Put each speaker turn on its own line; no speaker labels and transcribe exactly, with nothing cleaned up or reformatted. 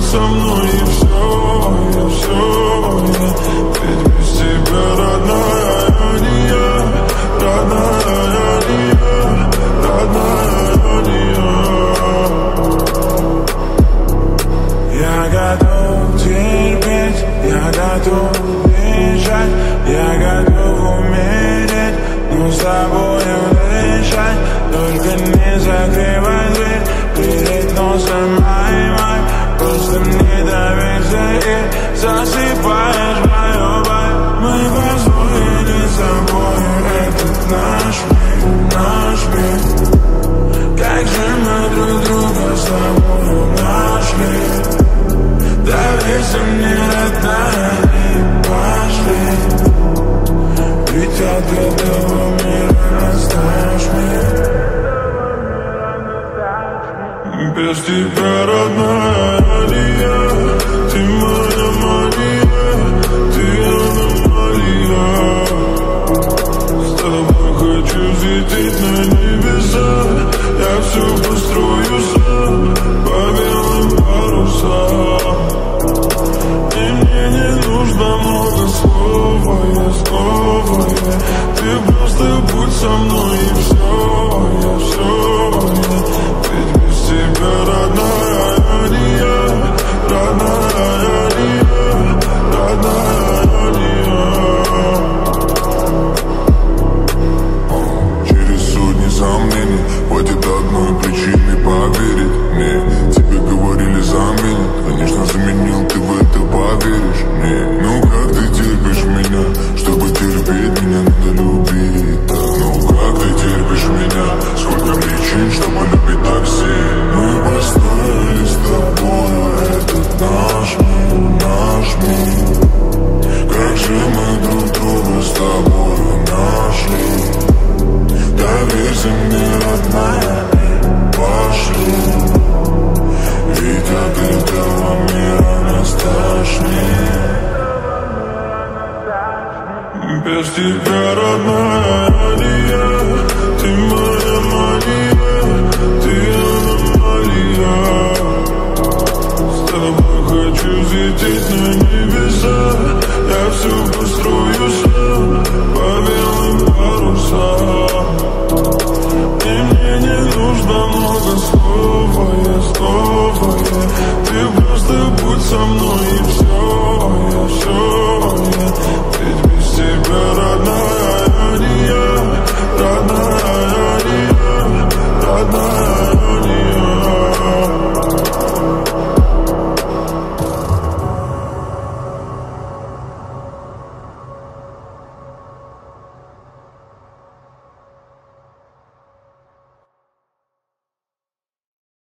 со мной и все, и все, я. Ведь без тебя, родная, я не я, родная, я не я, родная, я не я. Я готов терпеть, я готов бежать, я готов умереть, но с тобою дышать. Только не закрывай дверь перед носом ай-май. Просто не доверься и засыпаешь мою боль. Мы построили с собой этот наш мир, наш мир. Как же мы друг друга с тобою нашли. Доверься мне, родная, и пошли. Ведь от этого мира растаешь мир. Без тебя, родная, не я. Ты моя Мария, ты аномалия. С тобой хочу взлететь на небеса. Я все построю сам по белым парусам. И мне не нужно много слова, я снова я. Ты просто будь со мной и все, я все, я. Ведь без тебя, родная, я не я, родная, я не я, родная, я не я. Через сотни сомнений хватит одной причины поверить мне. Тебе говорили заменит, конечно заменил, ты в это поверишь мне. Ну как ты терпишь меня, чтобы терпеть меня надо любить так. Ну как ты терпишь меня, сколько причин, чтобы любить так сильно. Мы построили с тобой этот наш мир, наш мир. Как же мы друг друга с тобой нашли. Доверься мне, родная, и пошли. Ведь от этого мира нас тошнит. Без тебя, родная.